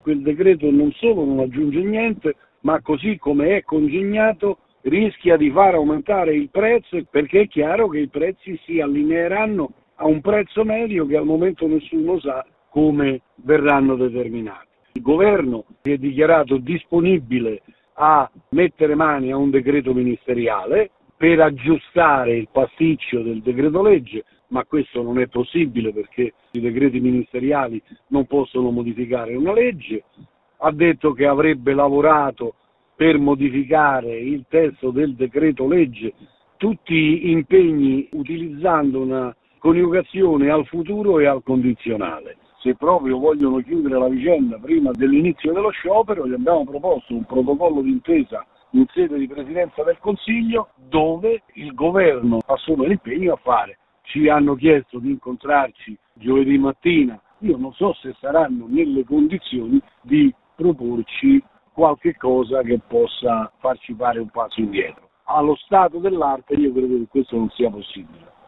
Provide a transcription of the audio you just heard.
quel decreto non solo non aggiunge niente, ma così come è congegnato rischia di far aumentare il prezzo, perché è chiaro che i prezzi si allineeranno a un prezzo medio che al momento nessuno sa come verranno determinati. Il governo si è dichiarato disponibile a mettere mani a un decreto ministeriale per aggiustare il pasticcio del decreto legge, ma questo non è possibile perché i decreti ministeriali non possono modificare una legge. Ha detto che avrebbe lavorato per modificare il testo del decreto legge, tutti impegni utilizzando una coniugazione al futuro e al condizionale. Se proprio vogliono chiudere la vicenda prima dell'inizio dello sciopero, gli abbiamo proposto un protocollo d'intesa in sede di Presidenza del Consiglio dove il governo assume l'impegno a fare. Ci hanno chiesto di incontrarci giovedì mattina, io non so se saranno nelle condizioni di proporci qualche cosa che possa farci fare un passo indietro. Allo stato dell'arte io credo che questo non sia possibile.